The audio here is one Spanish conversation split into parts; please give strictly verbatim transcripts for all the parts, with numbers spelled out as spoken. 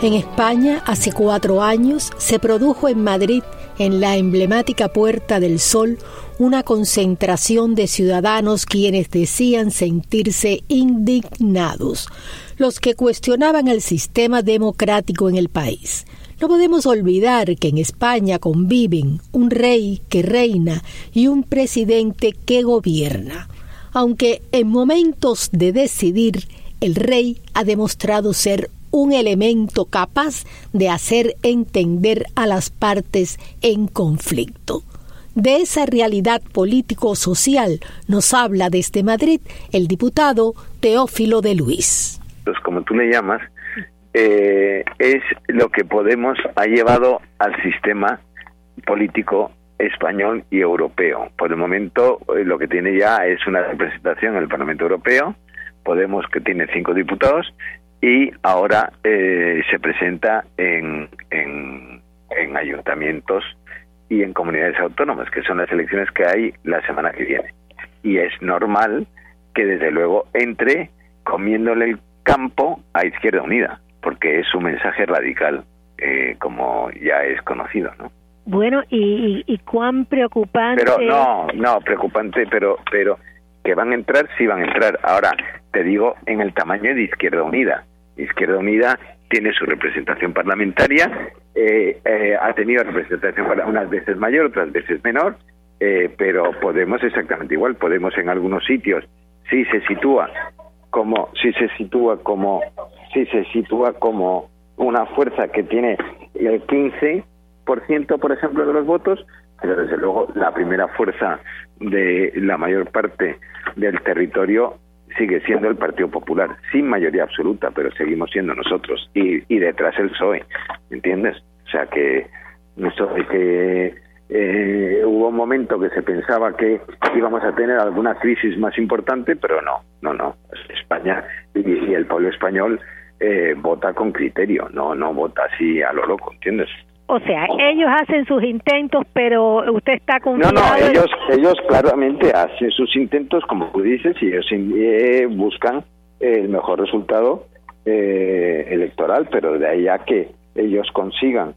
En España, hace cuatro años, se produjo en Madrid, en la emblemática Puerta del Sol, una concentración de ciudadanos quienes decían sentirse indignados, los que cuestionaban el sistema democrático en el país. No podemos olvidar que en España conviven un rey que reina y un presidente que gobierna, aunque en momentos de decidir, el rey ha demostrado ser un elemento capaz de hacer entender a las partes en conflicto. De esa realidad político-social nos habla desde Madrid el diputado Teófilo de Luis. Pues como tú le llamas, eh, es lo que Podemos ha llevado al sistema político español y europeo. Por el momento, eh, lo que tiene ya es una representación en el Parlamento Europeo, Podemos, que tiene cinco diputados, y ahora eh, se presenta en, en, en ayuntamientos y en comunidades autónomas, que son las elecciones que hay la semana que viene. Y es normal que desde luego entre comiéndole el campo a Izquierda Unida, porque es un mensaje radical, eh, como ya es conocido, ¿no? Bueno, y, y, y cuán preocupante... Pero no, no, preocupante, pero pero que van a entrar, sí van a entrar. Ahora, te digo, en el tamaño de Izquierda Unida. Izquierda Unida tiene su representación parlamentaria, eh, eh, ha tenido representación unas veces mayor, otras veces menor, eh, pero Podemos exactamente igual. Podemos en algunos sitios sí se sitúa como sí se sitúa como sí se sitúa como una fuerza que tiene el quince por ciento, por ejemplo, de los votos, pero desde luego la primera fuerza de la mayor parte del territorio sigue siendo el Partido Popular, sin mayoría absoluta, pero seguimos siendo nosotros, y, y detrás el P S O E, ¿entiendes? O sea que eso de que eh, hubo un momento que se pensaba que íbamos a tener alguna crisis más importante, pero no, no, no. España y, y el pueblo español eh, vota con criterio, no, no vota así a lo loco, ¿entiendes? O sea, ellos hacen sus intentos, pero usted está confiado. No, no, ellos, ellos claramente hacen sus intentos, como tú dices, y ellos eh, buscan el mejor resultado eh, electoral, pero de ahí a que ellos consigan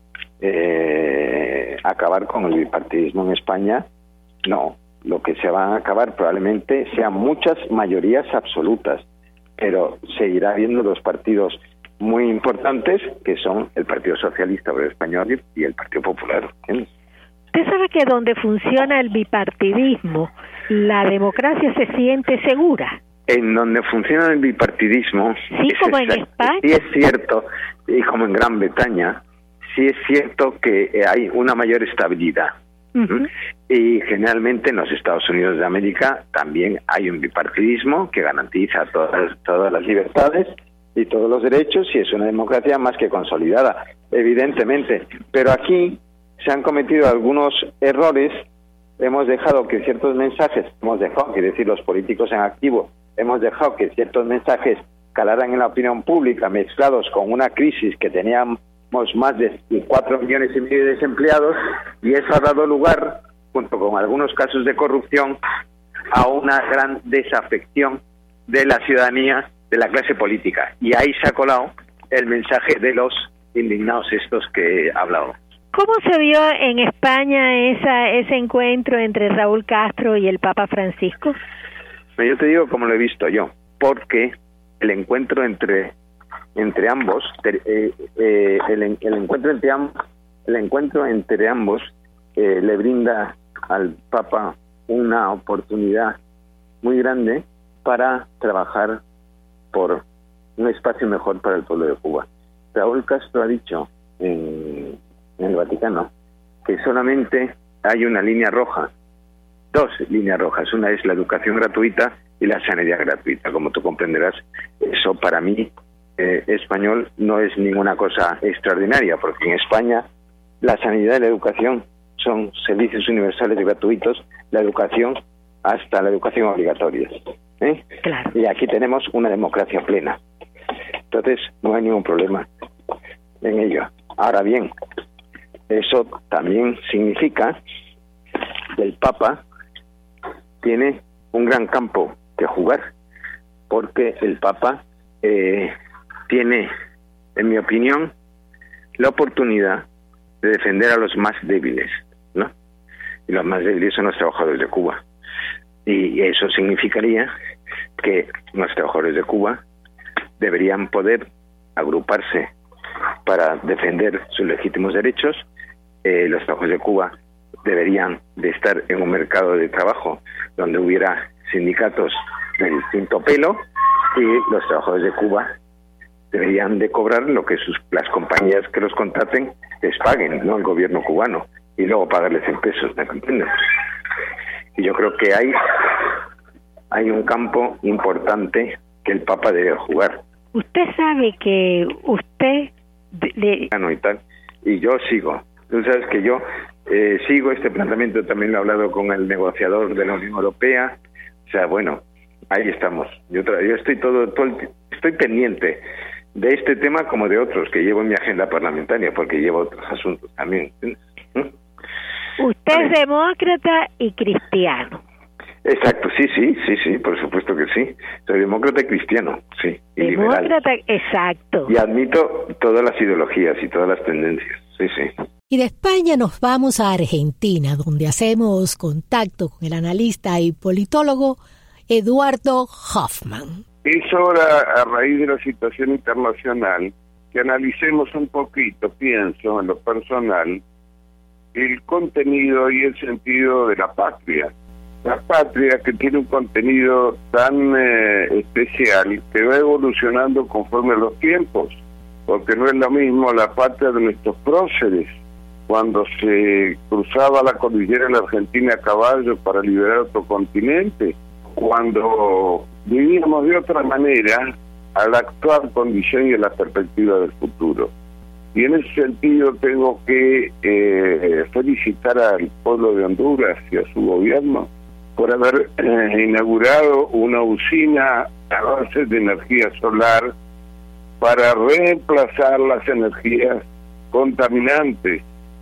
eh, acabar con el bipartidismo en España, no. Lo que se van a acabar probablemente sean muchas mayorías absolutas, pero seguirá habiendo dos partidos muy importantes, que son el Partido Socialista Obrero Español y el Partido Popular. ¿Entiendes? Usted sabe que donde funciona el bipartidismo, la democracia se siente segura. En donde funciona el bipartidismo, sí, como en España. Sí es cierto, y como en Gran Bretaña, sí es cierto que hay una mayor estabilidad. Uh-huh. Y generalmente en los Estados Unidos de América también hay un bipartidismo que garantiza todas, todas las libertades y todos los derechos, y es una democracia más que consolidada, evidentemente. Pero aquí se han cometido algunos errores, hemos dejado que ciertos mensajes, hemos dejado que decir los políticos en activo, hemos dejado que ciertos mensajes calaran en la opinión pública, mezclados con una crisis que teníamos más de cuatro millones y medio de desempleados, y eso ha dado lugar, junto con algunos casos de corrupción, a una gran desafección de la ciudadanía, de la clase política, y ahí se ha colado el mensaje de los indignados estos que he hablado. ¿Cómo se vio en España esa, ese encuentro entre Raúl Castro y el Papa Francisco? Yo te digo cómo lo he visto yo, porque el encuentro entre entre ambos, eh, eh, el, el encuentro entre ambos, el encuentro entre ambos eh, le brinda al Papa una oportunidad muy grande para trabajar por un espacio mejor para el pueblo de Cuba. Raúl Castro ha dicho en, en el Vaticano que solamente hay una línea roja, dos líneas rojas. Una es la educación gratuita y la sanidad gratuita. Como tú comprenderás, eso para mí, eh, español, no es ninguna cosa extraordinaria, porque en España la sanidad y la educación son servicios universales y gratuitos, la educación hasta la educación obligatoria. ¿Eh? Claro. Y aquí tenemos una democracia plena. Entonces no hay ningún problema en ello. Ahora bien, eso también significa que el Papa tiene un gran campo que jugar, porque el Papa eh, tiene, en mi opinión, la oportunidad de defender a los más débiles, ¿no? Y los más débiles son los trabajadores de Cuba. Y eso significaría que los trabajadores de Cuba deberían poder agruparse para defender sus legítimos derechos. Eh, los trabajadores de Cuba deberían de estar en un mercado de trabajo donde hubiera sindicatos de distinto pelo, y los trabajadores de Cuba deberían de cobrar lo que sus las compañías que los contraten les paguen, no el gobierno cubano, y luego pagarles en pesos, ¿me entiendes? Y yo creo que hay hay un campo importante que el Papa debe jugar. Usted sabe que usted le... y tal, y yo sigo. Tú sabes que yo eh, sigo este planteamiento, también lo he hablado con el negociador de la Unión Europea. O sea, bueno, ahí estamos. Yo, yo estoy todo, todo el, estoy pendiente de este tema como de otros que llevo en mi agenda parlamentaria, porque llevo otros asuntos también. ¿Mm? Usted vale. Es demócrata y cristiano. Exacto, sí, sí, sí, sí, por supuesto que sí. Soy demócrata y cristiano, sí, y demócrata, liberal. Exacto. Y admito todas las ideologías y todas las tendencias, sí, sí. Y de España nos vamos a Argentina, donde hacemos contacto con el analista y politólogo Eduardo Hoffman. Es hora, a raíz de la situación internacional, que analicemos un poquito, pienso, en lo personal, el contenido y el sentido de la patria. La patria, que tiene un contenido tan eh, especial, que va evolucionando conforme a los tiempos, porque no es lo mismo la patria de nuestros próceres, cuando se cruzaba la cordillera de la Argentina a caballo para liberar otro continente, cuando vivíamos de otra manera a la actual condición y a la perspectiva del futuro. Y en ese sentido tengo que eh, felicitar al pueblo de Honduras y a su gobierno por haber eh, inaugurado una usina a base de energía solar para reemplazar las energías contaminantes.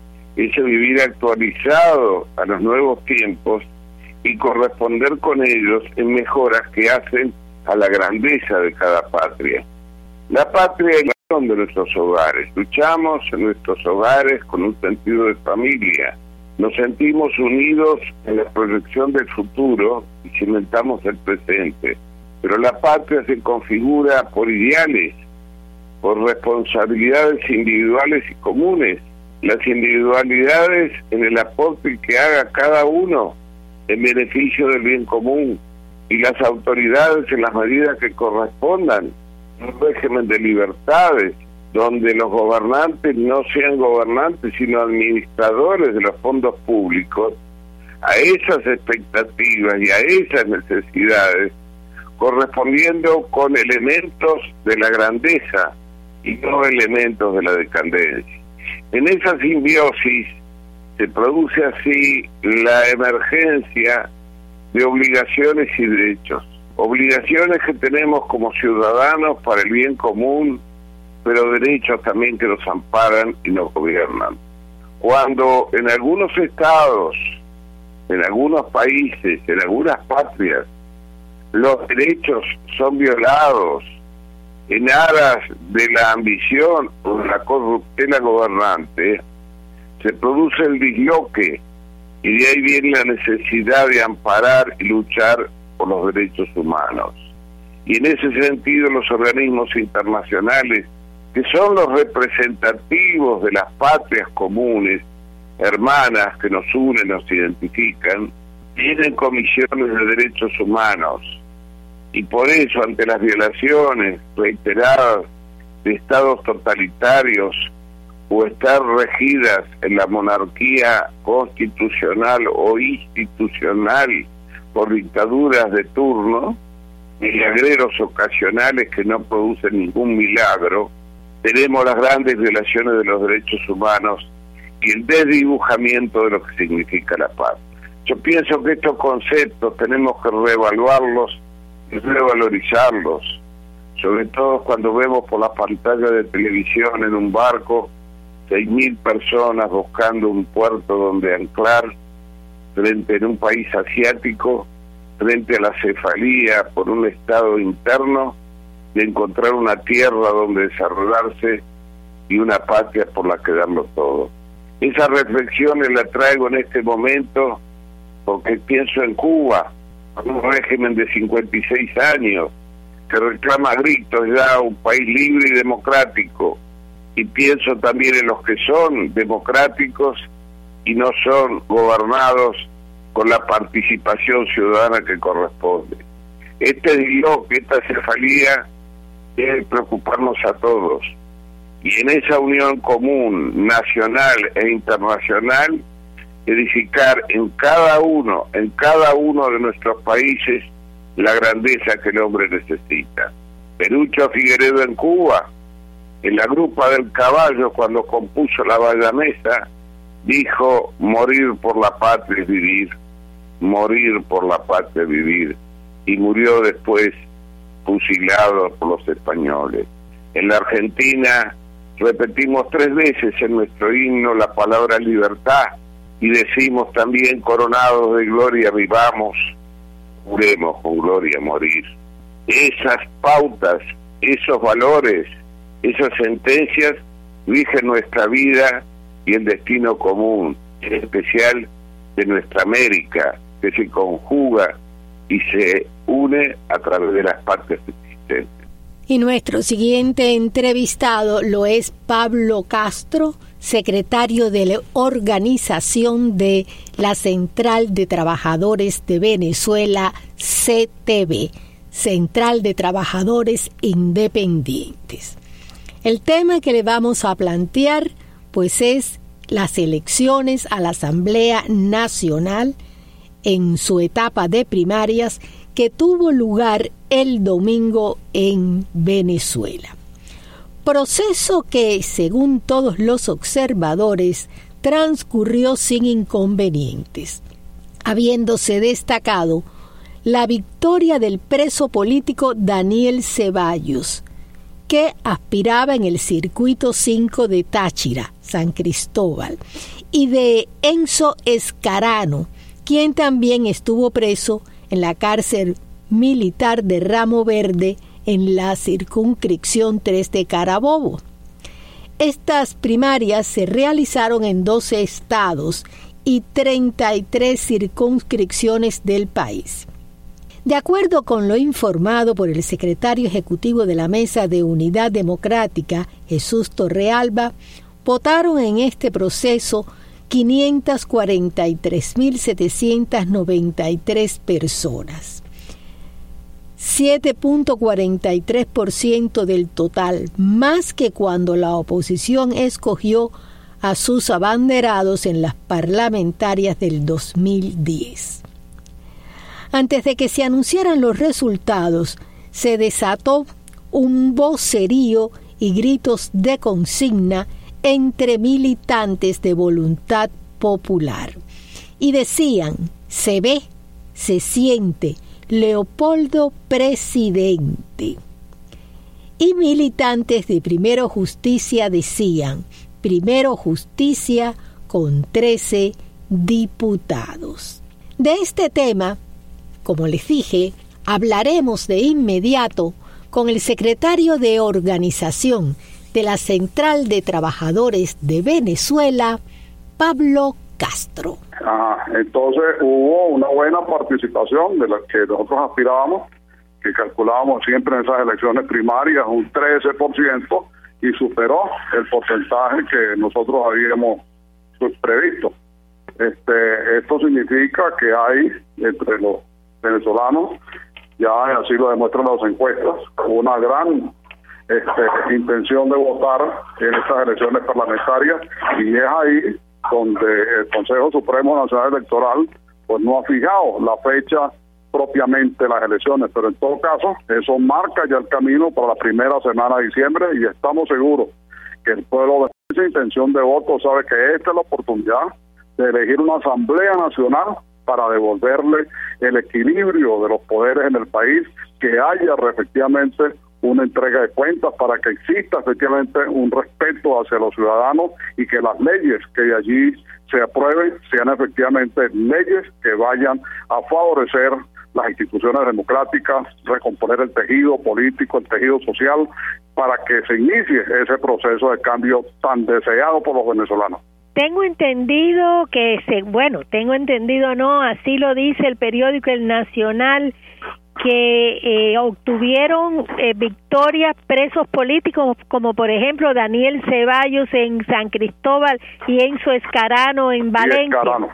Ese vivir actualizado a los nuevos tiempos y corresponder con ellos en mejoras que hacen a la grandeza de cada patria. La patria es la razón de nuestros hogares. Luchamos en nuestros hogares con un sentido de familia. Nos sentimos unidos en la proyección del futuro y cimentamos el presente. Pero la patria se configura por ideales, por responsabilidades individuales y comunes. Las individualidades en el aporte que haga cada uno en beneficio del bien común, y las autoridades en las medidas que correspondan, un régimen de libertades, donde los gobernantes no sean gobernantes, sino administradores de los fondos públicos, a esas expectativas y a esas necesidades, correspondiendo con elementos de la grandeza y no elementos de la decadencia. En esa simbiosis se produce así la emergencia de obligaciones y derechos. Obligaciones que tenemos como ciudadanos para el bien común, pero derechos también que nos amparan y nos gobiernan. Cuando en algunos estados, en algunos países, en algunas patrias, los derechos son violados en aras de la ambición o de la corruptela gobernante, se produce el disloque, y de ahí viene la necesidad de amparar y luchar por los derechos humanos. Y en ese sentido los organismos internacionales, que son los representativos de las patrias comunes, hermanas que nos unen, nos identifican, tienen comisiones de derechos humanos. Y por eso, ante las violaciones reiteradas de estados totalitarios o estar regidas en la monarquía constitucional o institucional por dictaduras de turno, milagreros ocasionales que no producen ningún milagro, tenemos las grandes violaciones de los derechos humanos y el desdibujamiento de lo que significa la paz. Yo pienso que estos conceptos tenemos que reevaluarlos y revalorizarlos, sobre todo cuando vemos por la pantalla de televisión en un barco seis mil personas buscando un puerto donde anclar frente en un país asiático, frente a la cefalía por un estado interno de encontrar una tierra donde desarrollarse y una patria por la que darlo todo. Esas reflexiones las traigo en este momento porque pienso en Cuba, un régimen de cincuenta y seis años, que reclama a gritos ya un país libre y democrático, y pienso también en los que son democráticos y no son gobernados con la participación ciudadana que corresponde. Este diálogo, esta cefalía debe preocuparnos a todos, y en esa unión común, nacional e internacional, edificar en cada uno, en cada uno de nuestros países, la grandeza que el hombre necesita. Perucho Figueredo en Cuba, en la Grupa del Caballo, cuando compuso la Bayamesa, dijo: morir por la patria es vivir, morir por la patria es vivir, y murió después fusilado por los españoles. En la Argentina repetimos tres veces en nuestro himno la palabra libertad, y decimos también: coronados de gloria vivamos, juremos con gloria morir. Esas pautas, esos valores, esas sentencias rigen nuestra vida y el destino común, en especial de nuestra América, que se conjuga y se une a través de las partes existentes. Y nuestro siguiente entrevistado lo es Pablo Castro, secretario de la organización de la Central de Trabajadores de Venezuela, C T V, Central de Trabajadores Independientes. El tema que le vamos a plantear, pues, es las elecciones a la Asamblea Nacional en su etapa de primarias que tuvo lugar el domingo en Venezuela. Proceso que, según todos los observadores, transcurrió sin inconvenientes, habiéndose destacado la victoria del preso político Daniel Ceballos, que aspiraba en el circuito cinco de Táchira, San Cristóbal, y de Enzo Escarano, quien también estuvo preso en la cárcel militar de Ramo Verde en la circunscripción tres de Carabobo. Estas primarias se realizaron en doce estados y treinta y tres circunscripciones del país. De acuerdo con lo informado por el secretario ejecutivo de la Mesa de Unidad Democrática, Jesús Torrealba, votaron en este proceso quinientas cuarenta y tres mil setecientas noventa y tres personas. siete punto cuarenta y tres por ciento del total, más que cuando la oposición escogió a sus abanderados en las parlamentarias del dos mil diez. Antes de que se anunciaran los resultados, se desató un vocerío y gritos de consigna entre militantes de Voluntad Popular. Y decían: se ve, se siente, Leopoldo presidente. Y militantes de Primero Justicia decían: Primero Justicia con trece diputados. De este tema, como les dije, hablaremos de inmediato con el secretario de organización de la Central de Trabajadores de Venezuela, Pablo Castro. Ah, entonces hubo una buena participación de la que nosotros aspirábamos, que calculábamos siempre en esas elecciones primarias un trece por ciento, y superó el porcentaje que nosotros habíamos previsto. Este, esto significa que hay entre los venezolanos, ya así lo demuestran las encuestas, una gran este, intención de votar en estas elecciones parlamentarias, y es ahí donde el Consejo Supremo Nacional Electoral pues no ha fijado la fecha propiamente de las elecciones, pero en todo caso eso marca ya el camino para la primera semana de diciembre, y estamos seguros que el pueblo de esa intención de voto sabe que esta es la oportunidad de elegir una Asamblea Nacional para devolverle el equilibrio de los poderes en el país, que haya efectivamente una entrega de cuentas, para que exista efectivamente un respeto hacia los ciudadanos, y que las leyes que de allí se aprueben sean efectivamente leyes que vayan a favorecer las instituciones democráticas, recomponer el tejido político, el tejido social, para que se inicie ese proceso de cambio tan deseado por los venezolanos. Tengo entendido que, se, bueno, tengo entendido no, así lo dice el periódico El Nacional, que eh, obtuvieron eh, victorias presos políticos como por ejemplo Daniel Ceballos en San Cristóbal y Enzo Escarano en Valencia. Escarano.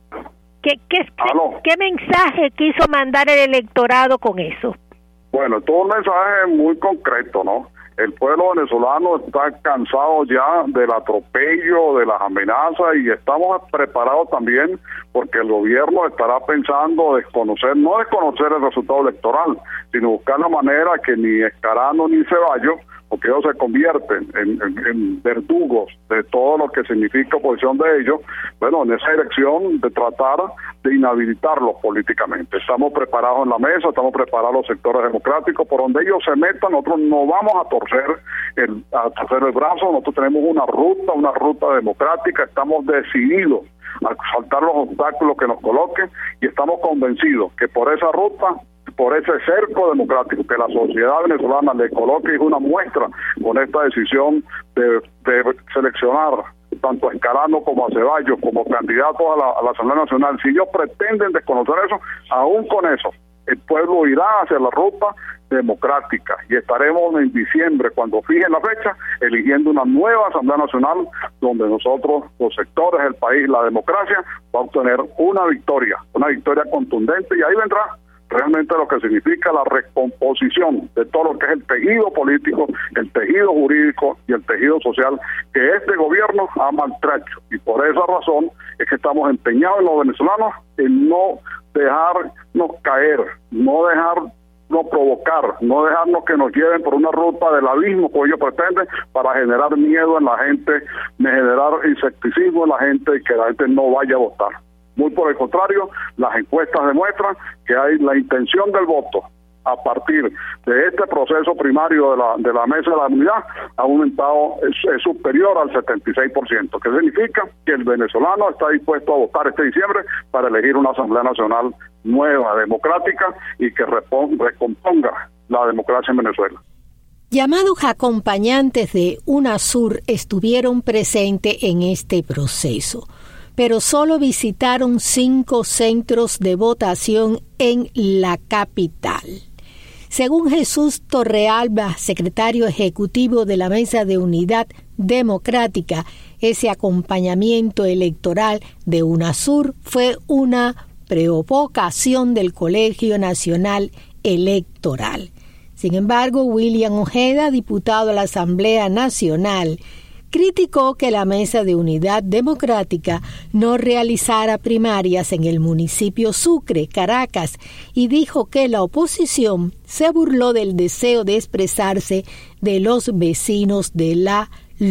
¿Qué, qué, ¿Qué mensaje quiso mandar el electorado con eso? Bueno, todo un mensaje muy concreto, ¿no? El pueblo venezolano está cansado ya del atropello, de las amenazas, y estamos preparados también porque el gobierno estará pensando desconocer, no desconocer el resultado electoral, sino buscar la manera que ni Escarano ni Ceballos, porque ellos se convierten en, en, en verdugos de todo lo que significa oposición de ellos, bueno, en esa dirección de tratar de inhabilitarlos políticamente. Estamos preparados en la mesa, estamos preparados los sectores democráticos, por donde ellos se metan, nosotros no vamos a torcer el, a torcer el brazo, nosotros tenemos una ruta, una ruta democrática, estamos decididos a saltar los obstáculos que nos coloquen y estamos convencidos que por esa ruta, por ese cerco democrático que la sociedad venezolana le coloque, es una muestra con esta decisión de, de seleccionar tanto a Escarano como a Ceballos como candidatos a la, a la Asamblea Nacional. Si ellos pretenden desconocer eso, aún con eso, el pueblo irá hacia la ruta democrática y estaremos en diciembre, cuando fijen la fecha, eligiendo una nueva Asamblea Nacional donde nosotros, los sectores del país, la democracia, va a obtener una victoria, una victoria contundente, y ahí vendrá realmente lo que significa la recomposición de todo lo que es el tejido político, el tejido jurídico y el tejido social que este gobierno ha maltrecho. Y por esa razón es que estamos empeñados en los venezolanos en no dejarnos caer, no dejarnos provocar, no dejarnos que nos lleven por una ruta del abismo que ellos pretenden para generar miedo en la gente, generar insecticismo en la gente y que la gente no vaya a votar. Muy por el contrario, las encuestas demuestran que hay la intención del voto a partir de este proceso primario de la de la mesa de la unidad ha aumentado, es, es superior al setenta y seis por ciento, que significa que el venezolano está dispuesto a votar este diciembre para elegir una Asamblea Nacional nueva, democrática y que recomponga la democracia en Venezuela. Llamados acompañantes de UNASUR estuvieron presentes en este proceso, pero solo visitaron cinco centros de votación en la capital. Según Jesús Torrealba, secretario ejecutivo de la Mesa de Unidad Democrática, ese acompañamiento electoral de UNASUR fue una provocación del Colegio Nacional Electoral. Sin embargo, William Ojeda, diputado a la Asamblea Nacional, criticó que la Mesa de Unidad Democrática no realizara primarias en el municipio Sucre, Caracas, y dijo que la oposición se burló del deseo de expresarse de los vecinos de la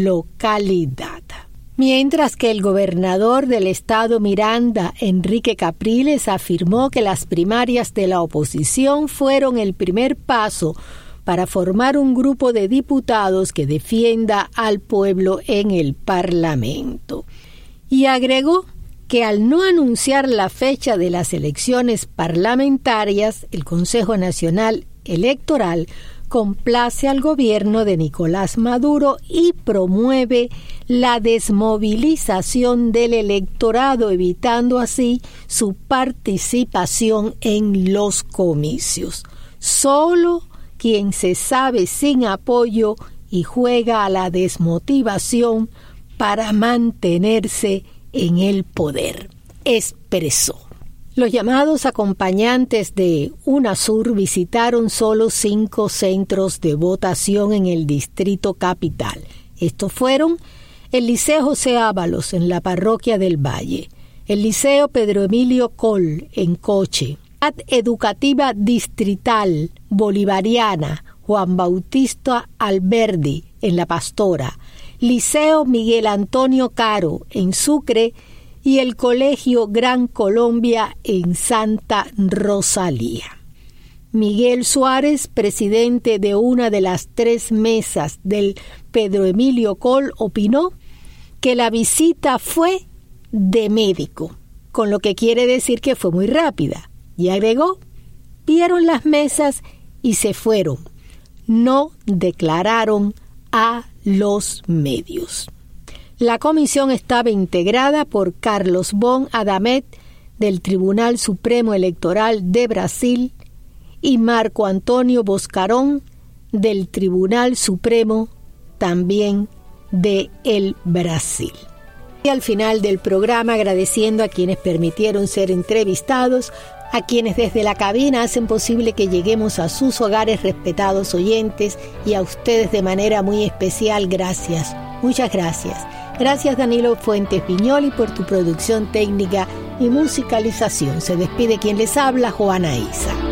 localidad. Mientras que el gobernador del estado Miranda, Enrique Capriles, afirmó que las primarias de la oposición fueron el primer paso para formar un grupo de diputados que defienda al pueblo en el Parlamento. Y agregó que al no anunciar la fecha de las elecciones parlamentarias, el Consejo Nacional Electoral complace al gobierno de Nicolás Maduro y promueve la desmovilización del electorado, evitando así su participación en los comicios. Solo quien se sabe sin apoyo y juega a la desmotivación para mantenerse en el poder, expresó. Los llamados acompañantes de UNASUR visitaron solo cinco centros de votación en el Distrito Capital. Estos fueron el Liceo José Ábalos en la Parroquia del Valle, el Liceo Pedro Emilio Coll en Coche, Educativa Distrital Bolivariana Juan Bautista Alberdi en La Pastora, Liceo Miguel Antonio Caro en Sucre y el Colegio Gran Colombia en Santa Rosalía. Miguel Suárez, presidente de una de las tres mesas del Pedro Emilio Coll, opinó que la visita fue de médico, con lo que quiere decir que fue muy rápida. Y agregó, vieron las mesas y se fueron. no declararon a los medios. La comisión estaba integrada por Carlos Bon Adamet, del Tribunal Supremo Electoral de Brasil, y Marco Antonio Boscarón, del Tribunal Supremo también de el Brasil. Y al final del programa, agradeciendo a quienes permitieron ser entrevistados, a quienes desde la cabina hacen posible que lleguemos a sus hogares, respetados oyentes, y a ustedes de manera muy especial, gracias, muchas gracias. Gracias Danilo Fuentes Viñoli por tu producción técnica y musicalización. Se despide quien les habla, Joana Isa.